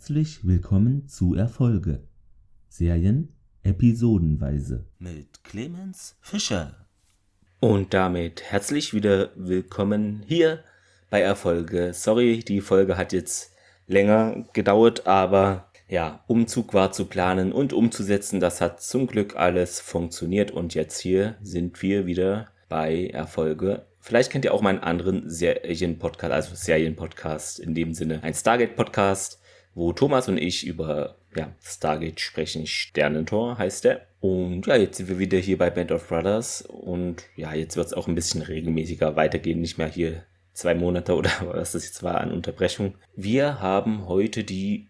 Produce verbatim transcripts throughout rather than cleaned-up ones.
Herzlich willkommen zu Erfolge. Serien episodenweise. Mit Clemens Fischer. Und damit herzlich wieder willkommen hier bei Erfolge. Sorry, die Folge hat jetzt länger gedauert, aber ja, Umzug war zu planen und umzusetzen. Das hat zum Glück alles funktioniert und jetzt hier sind wir wieder bei Erfolge. Vielleicht kennt ihr auch meinen anderen Serien-Podcast, also Serien-Podcast in dem Sinne, ein Stargate-Podcast, wo Thomas und ich über ja, Stargate sprechen. Sternentor heißt der. Und ja, jetzt sind wir wieder hier bei Band of Brothers und ja, jetzt wird es auch ein bisschen regelmäßiger weitergehen, nicht mehr hier zwei Monate oder was das jetzt war an Unterbrechung. Wir haben heute die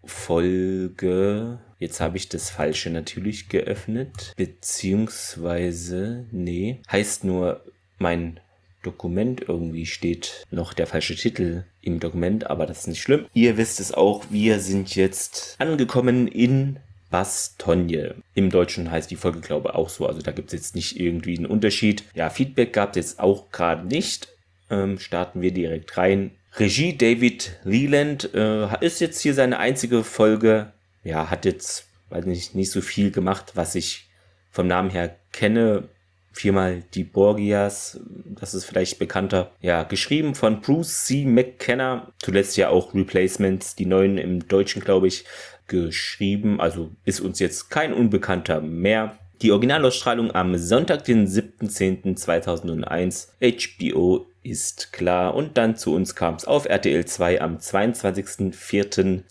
Folge, jetzt habe ich das Falsche natürlich geöffnet, beziehungsweise, nee, heißt nur mein Dokument, irgendwie steht noch der falsche Titel im Dokument, aber das ist nicht schlimm. Ihr wisst es auch, wir sind jetzt angekommen in Bastogne. Im Deutschen heißt die Folge, glaube ich, auch so, also da gibt es jetzt nicht irgendwie einen Unterschied. Ja, Feedback gab es jetzt auch gerade nicht. Ähm, starten wir direkt rein. Regie David Leland äh, ist jetzt hier seine einzige Folge. Ja, hat jetzt, weiß nicht, nicht so viel gemacht, was ich vom Namen her kenne. Viermal die Borgias, das ist vielleicht bekannter. Ja, geschrieben von Bruce C. McKenna. Zuletzt ja auch Replacements, die neuen im Deutschen, glaube ich, geschrieben. Also ist uns jetzt kein Unbekannter mehr. Die Originalausstrahlung am Sonntag, den siebten zehnten zweitausendeins. H B O ist klar. Und dann zu uns kam es auf R T L zwei am zweiundzwanzigsten vierten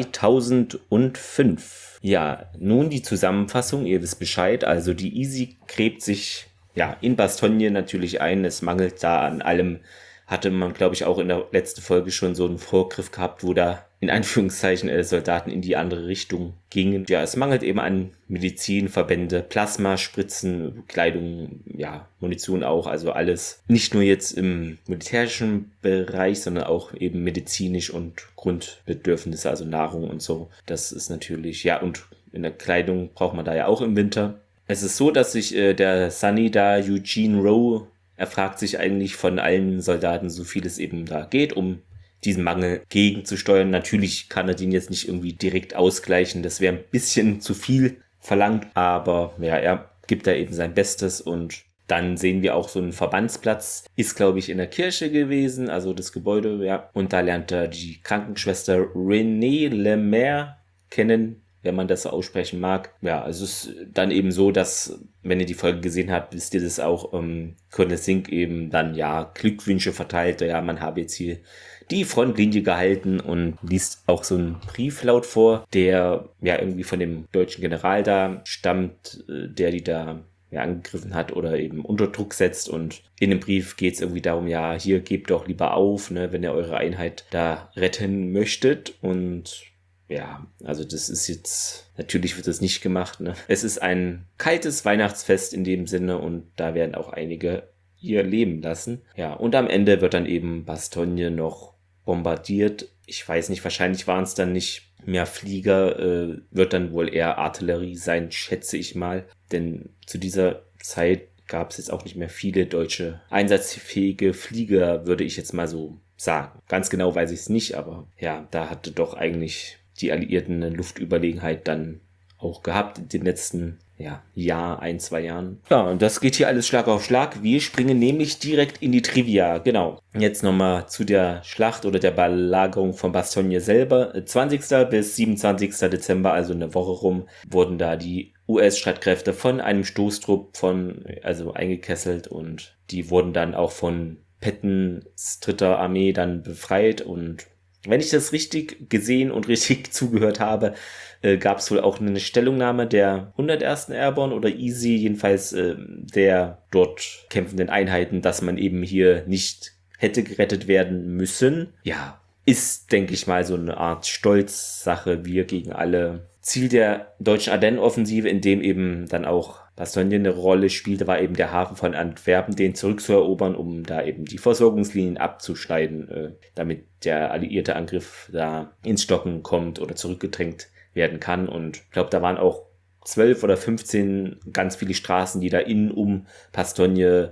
zweitausendfünf. Ja, nun die Zusammenfassung. Ihr wisst Bescheid. Also die Easy gräbt sich ja in Bastogne natürlich ein. Es mangelt da an allem. Hatte man, glaube ich, auch in der letzten Folge schon so einen Vorgriff gehabt, wo da in Anführungszeichen äh, Soldaten in die andere Richtung gingen. Ja, es mangelt eben an Medizin, Verbände, Plasma, Spritzen, Kleidung, ja, Munition auch, also alles. Nicht nur jetzt im militärischen Bereich, sondern auch eben medizinisch und Grundbedürfnisse, also Nahrung und so. Das ist natürlich, ja, und in der Kleidung braucht man da ja auch im Winter. Es ist so, dass sich äh, der Sunny da, Eugene Rowe, er fragt sich eigentlich von allen Soldaten, so viel es eben da geht, um diesen Mangel gegenzusteuern. Natürlich kann er den jetzt nicht irgendwie direkt ausgleichen. Das wäre ein bisschen zu viel verlangt. Aber ja, er gibt da eben sein Bestes. Und dann sehen wir auch so einen Verbandsplatz. Ist, glaube ich, in der Kirche gewesen. Also das Gebäude, ja. Und da lernt er die Krankenschwester Renée Lemaire kennen, wenn man das so aussprechen mag. Ja, also es ist dann eben so, dass, wenn ihr die Folge gesehen habt, wisst ihr das auch, ähm, Colonel Sink eben dann, ja, Glückwünsche verteilte, ja, man habe jetzt hier die Frontlinie gehalten und liest auch so einen Brieflaut vor, der ja irgendwie von dem deutschen General da stammt, der die da ja angegriffen hat oder eben unter Druck setzt, und in dem Brief geht es irgendwie darum, ja, hier gebt doch lieber auf, ne, wenn ihr eure Einheit da retten möchtet. Und ja, also das ist jetzt, natürlich wird das nicht gemacht, ne? Es ist ein kaltes Weihnachtsfest in dem Sinne und da werden auch einige ihr Leben lassen. Ja, und am Ende wird dann eben Bastogne noch bombardiert. Ich weiß nicht, wahrscheinlich waren es dann nicht mehr Flieger, äh, wird dann wohl eher Artillerie sein, schätze ich mal. Denn zu dieser Zeit gab es jetzt auch nicht mehr viele deutsche einsatzfähige Flieger, würde ich jetzt mal so sagen. Ganz genau weiß ich es nicht, aber ja, da hatte doch eigentlich die Alliierten eine Luftüberlegenheit dann auch gehabt in den letzten ja, Jahr, ein, zwei Jahren. Ja, und das geht hier alles Schlag auf Schlag. Wir springen nämlich direkt in die Trivia. Genau. Jetzt nochmal zu der Schlacht oder der Belagerung von Bastogne selber. zwanzigsten bis siebenundzwanzigsten Dezember, also eine Woche rum, wurden da die U S-Streitkräfte von einem Stoßtrupp von, also eingekesselt, und die wurden dann auch von Pattons dritter Armee dann befreit. Und wenn ich das richtig gesehen und richtig zugehört habe, äh, gab es wohl auch eine Stellungnahme der hundertersten Airborne oder Easy, jedenfalls äh, der dort kämpfenden Einheiten, dass man eben hier nicht hätte gerettet werden müssen. Ja, ist, denke ich mal, so eine Art Stolzsache, wir gegen alle. Ziel der deutschen Ardennen-Offensive, in dem eben dann auch Bastogne eine Rolle spielte, war eben der Hafen von Antwerpen, den zurückzuerobern, um da eben die Versorgungslinien abzuschneiden, äh, damit der alliierte Angriff da ins Stocken kommt oder zurückgedrängt werden kann. Und ich glaube, da waren auch zwölf oder fünfzehn ganz viele Straßen, die da innen um Bastogne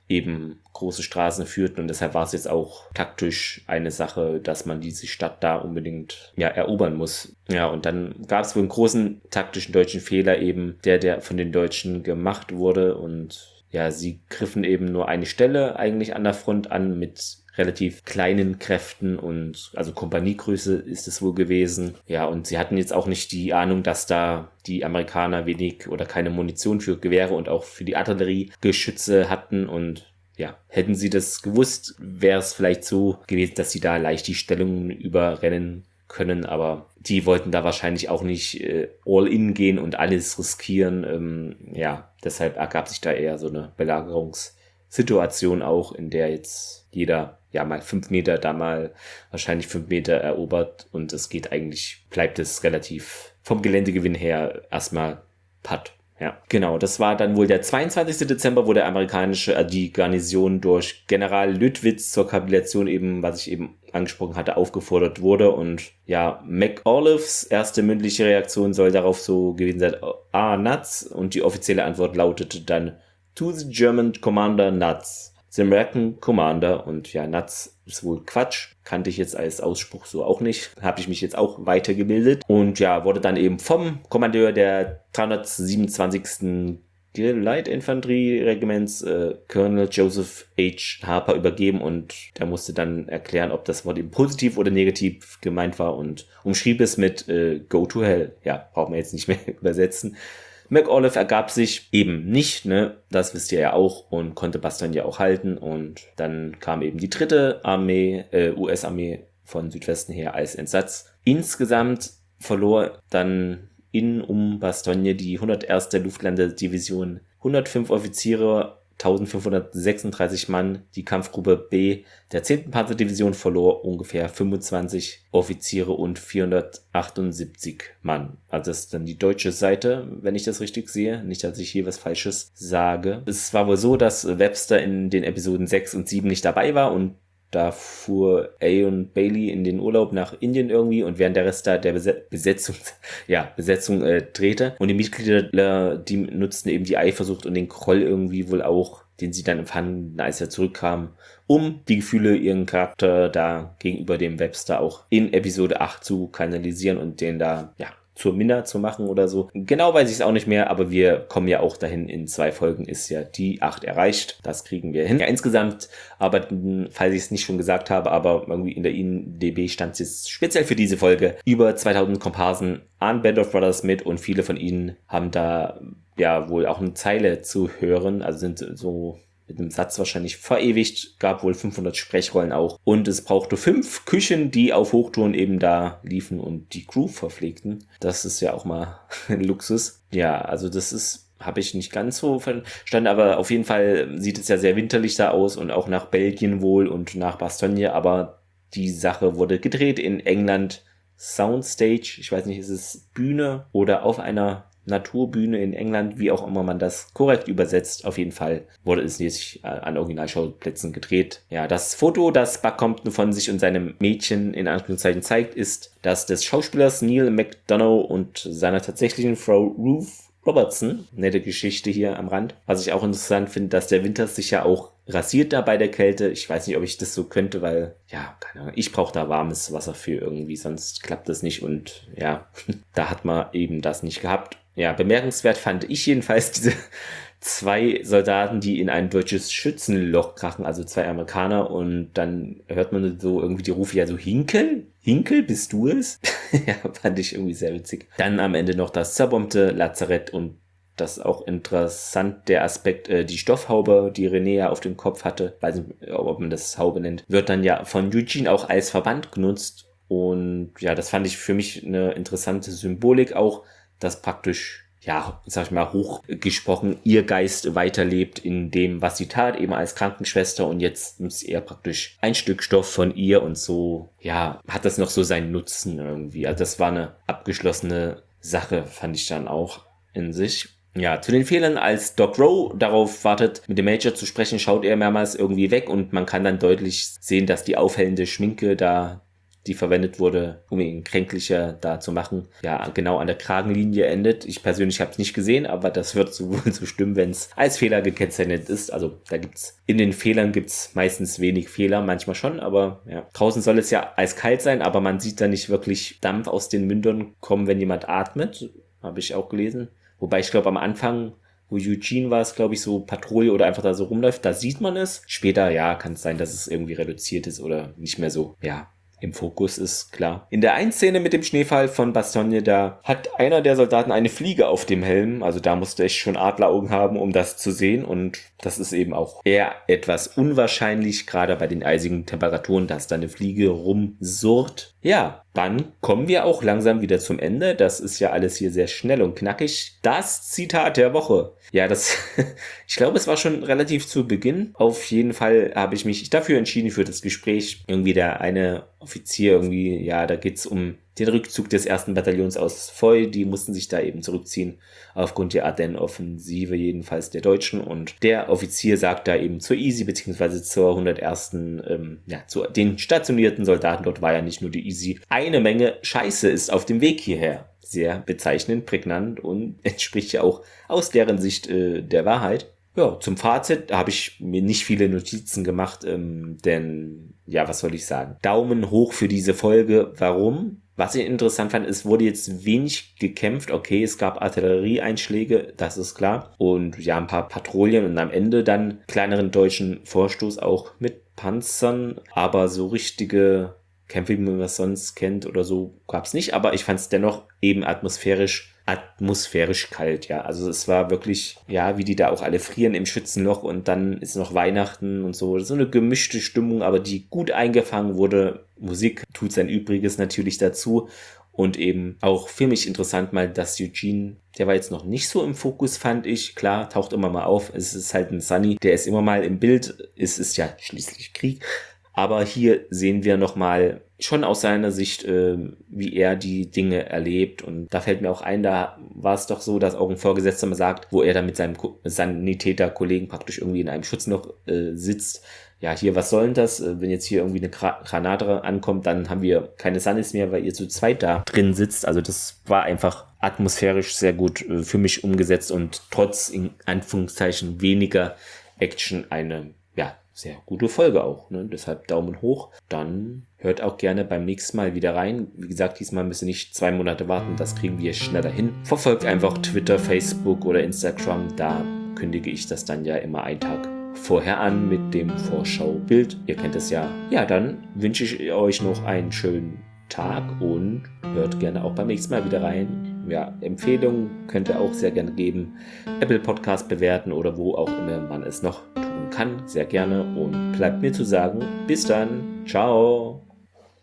eben große Straßen führten und deshalb war es jetzt auch taktisch eine Sache, dass man diese Stadt da unbedingt ja erobern muss. Ja, und dann gab es wohl einen großen taktischen deutschen Fehler eben, der der von den Deutschen gemacht wurde und ja, sie griffen eben nur eine Stelle eigentlich an der Front an mit relativ kleinen Kräften und also Kompaniegröße ist es wohl gewesen. Ja, und sie hatten jetzt auch nicht die Ahnung, dass da die Amerikaner wenig oder keine Munition für Gewehre und auch für die Artilleriegeschütze hatten und ja, hätten sie das gewusst, wäre es vielleicht so gewesen, dass sie da leicht die Stellungen überrennen können, aber die wollten da wahrscheinlich auch nicht äh, all in gehen und alles riskieren. Ähm, ja, deshalb ergab sich da eher so eine Belagerungssituation auch, in der jetzt jeder ja mal fünf Meter, da mal wahrscheinlich fünf Meter erobert und es geht eigentlich, bleibt es relativ vom Geländegewinn her erstmal Patt. Ja, genau, das war dann wohl der zweiundzwanzigsten Dezember, wo der amerikanische, äh, die Garnison durch General Lüttwitz zur Kapitulation eben, was ich eben angesprochen hatte, aufgefordert wurde und ja, McAuliffes erste mündliche Reaktion soll darauf so gewesen sein, ah, nuts, und die offizielle Antwort lautete dann, to the German Commander nuts. The American Commander und ja, nuts ist wohl Quatsch, kannte ich jetzt als Ausspruch so auch nicht, habe ich mich jetzt auch weitergebildet und ja, wurde dann eben vom Kommandeur der dreihundertsiebenundzwanzigsten Light Infanterie Regiments, äh, Colonel Joseph H. Harper übergeben und der musste dann erklären, ob das Wort eben positiv oder negativ gemeint war und umschrieb es mit äh, Go to Hell. Ja, brauchen wir jetzt nicht mehr übersetzen. McAuliffe ergab sich eben nicht, ne, das wisst ihr ja auch, und konnte Bastogne ja auch halten und dann kam eben die dritte Armee, äh, U S-Armee von Südwesten her als Entsatz. Insgesamt verlor dann in um Bastogne die hunderterste Luftlandedivision hundertfünf Offiziere, eintausendfünfhundertsechsunddreißig Mann. Die Kampfgruppe B der zehnten Panzerdivision verlor ungefähr fünfundzwanzig Offiziere und vierhundertachtundsiebzig Mann. Also das ist dann die deutsche Seite, wenn ich das richtig sehe. Nicht, dass ich hier was Falsches sage. Es war wohl so, dass Webster in den Episoden sechs und sieben nicht dabei war und da fuhr Aon Bailey in den Urlaub nach Indien irgendwie und während der Rest da der Besetzung, ja, Besetzung äh, drehte. Und die Mitglieder, die nutzten eben die Eifersucht und den Groll irgendwie wohl auch, den sie dann empfanden, als er zurückkam, um die Gefühle, ihren Charakter da gegenüber dem Webster auch in Episode acht zu kanalisieren und den da, ja, zur Minna zu machen oder so. Genau weiß ich es auch nicht mehr, aber wir kommen ja auch dahin. In zwei Folgen ist ja die acht erreicht. Das kriegen wir hin. Ja, insgesamt arbeiten, falls ich es nicht schon gesagt habe, aber irgendwie in der I M D B stand es jetzt speziell für diese Folge über zweitausend Komparsen an Band of Brothers mit und viele von ihnen haben da ja wohl auch eine Zeile zu hören, also sind so mit einem Satz wahrscheinlich verewigt, gab wohl fünfhundert Sprechrollen auch. Und es brauchte fünf Küchen, die auf Hochtouren eben da liefen und die Crew verpflegten. Das ist ja auch mal ein Luxus. Ja, also das ist, habe ich nicht ganz so verstanden, aber auf jeden Fall sieht es ja sehr winterlich da aus und auch nach Belgien wohl und nach Bastogne, aber die Sache wurde gedreht in England, Soundstage, ich weiß nicht, ist es Bühne oder auf einer Naturbühne in England, wie auch immer man das korrekt übersetzt. Auf jeden Fall wurde es nicht an Originalschauplätzen gedreht. Ja, das Foto, das Buck Compton von sich und seinem Mädchen in Anführungszeichen zeigt, ist das des Schauspielers Neil McDonough und seiner tatsächlichen Frau Ruth Robertson. Nette Geschichte hier am Rand. Was ich auch interessant finde, dass der Winter sich ja auch rasiert da bei der Kälte. Ich weiß nicht, ob ich das so könnte, weil, ja, keine Ahnung, ich brauche da warmes Wasser für irgendwie, sonst klappt das nicht und ja, da hat man eben das nicht gehabt. Ja, bemerkenswert fand ich jedenfalls diese zwei Soldaten, die in ein deutsches Schützenloch krachen, also zwei Amerikaner, und dann hört man so irgendwie die Rufe, ja so, Hinkel? Hinkel, bist du es? Ja, fand ich irgendwie sehr witzig. Dann am Ende noch das zerbombte Lazarett und das ist auch interessant, der Aspekt, äh, die Stoffhaube, die René ja auf dem Kopf hatte, weiß nicht, ob man das Haube nennt, wird dann ja von Eugene auch als Verband genutzt und ja, das fand ich für mich eine interessante Symbolik auch, dass praktisch, ja, sag ich mal, hochgesprochen, ihr Geist weiterlebt in dem, was sie tat, eben als Krankenschwester und jetzt nutzt er praktisch ein Stück Stoff von ihr und so, ja, hat das noch so seinen Nutzen irgendwie. Also das war eine abgeschlossene Sache, fand ich dann auch in sich. Ja, zu den Fehlern, als Doc Rowe darauf wartet, mit dem Major zu sprechen, schaut er mehrmals irgendwie weg und man kann dann deutlich sehen, dass die aufhellende Schminke da die verwendet wurde, um ihn kränklicher da zu machen, ja, genau an der Kragenlinie endet. Ich persönlich habe es nicht gesehen, aber das wird so wohl so stimmen, wenn es als Fehler gekennzeichnet ist. Also da gibt's, in den Fehlern gibt's meistens wenig Fehler, manchmal schon, aber ja. Draußen soll es ja eiskalt sein, aber man sieht da nicht wirklich Dampf aus den Mündern kommen, wenn jemand atmet. Habe ich auch gelesen. Wobei ich glaube am Anfang, wo Eugene war es, glaube ich, so Patrouille oder einfach da so rumläuft, da sieht man es. Später, ja, kann es sein, dass es irgendwie reduziert ist oder nicht mehr so, ja, im Fokus ist, klar. In der einen Szene mit dem Schneefall von Bastogne, da hat einer der Soldaten eine Fliege auf dem Helm. Also da musste ich schon Adleraugen haben, um das zu sehen. Und das ist eben auch eher etwas unwahrscheinlich, gerade bei den eisigen Temperaturen, dass da eine Fliege rumsurrt. Ja, dann kommen wir auch langsam wieder zum Ende. Das ist ja alles hier sehr schnell und knackig. Das Zitat der Woche. Ja, das, ich glaube, es war schon relativ zu Beginn. Auf jeden Fall habe ich mich dafür entschieden für das Gespräch. Irgendwie der eine Offizier, irgendwie, ja, da geht's um den Rückzug des ersten Bataillons aus Foy. Die mussten sich da eben zurückziehen aufgrund der Ardennen-Offensive, jedenfalls der Deutschen. Und der Offizier sagt da eben zur Easy, beziehungsweise zur hundertersten Ähm, ja, zu den stationierten Soldaten. Dort war ja nicht nur die Easy. Eine Menge Scheiße ist auf dem Weg hierher. Sehr bezeichnend, prägnant und entspricht ja auch aus deren Sicht äh, der Wahrheit. Ja, zum Fazit habe ich mir nicht viele Notizen gemacht, ähm, denn, ja, was soll ich sagen? Daumen hoch für diese Folge. Warum? Was ich interessant fand, es wurde jetzt wenig gekämpft. Okay, es gab Artillerieeinschläge, das ist klar. Und ja, ein paar Patrouillen und am Ende dann kleineren deutschen Vorstoß auch mit Panzern. Aber so richtige Kämpfe, wie man das sonst kennt oder so, gab es nicht. Aber ich fand es dennoch eben atmosphärisch atmosphärisch kalt, ja. Also es war wirklich, ja, wie die da auch alle frieren im Schützenloch und dann ist noch Weihnachten und so. So eine gemischte Stimmung, aber die gut eingefangen wurde. Musik tut sein Übriges natürlich dazu. Und eben auch für mich interessant mal, dass Eugene, der war jetzt noch nicht so im Fokus, fand ich. Klar, taucht immer mal auf. Es ist halt ein Sunny, der ist immer mal im Bild. Es ist ja schließlich Krieg. Aber hier sehen wir nochmal schon aus seiner Sicht, äh, wie er die Dinge erlebt. Und da fällt mir auch ein, da war es doch so, dass auch ein Vorgesetzter mal sagt, wo er dann mit seinem Ko- Sanitäterkollegen praktisch irgendwie in einem Schutzloch äh, sitzt. Ja, hier, was soll denn das? Wenn jetzt hier irgendwie eine Gra- Granate ankommt, dann haben wir keine Sunnis mehr, weil ihr zu zweit da drin sitzt. Also das war einfach atmosphärisch sehr gut äh, für mich umgesetzt und trotz, in Anführungszeichen, weniger Action eine, ja, sehr gute Folge auch, ne? Deshalb Daumen hoch. Dann hört auch gerne beim nächsten Mal wieder rein. Wie gesagt, diesmal müsst ihr nicht zwei Monate warten, das kriegen wir schneller hin. Verfolgt einfach Twitter, Facebook oder Instagram, da kündige ich das dann ja immer einen Tag vorher an mit dem Vorschaubild. Ihr kennt es ja. Ja, dann wünsche ich euch noch einen schönen Tag und hört gerne auch beim nächsten Mal wieder rein. Ja, Empfehlungen könnt ihr auch sehr gerne geben. Apple Podcast bewerten oder wo auch immer man es noch tun kann. Sehr gerne und bleibt mir zu sagen, bis dann. Ciao.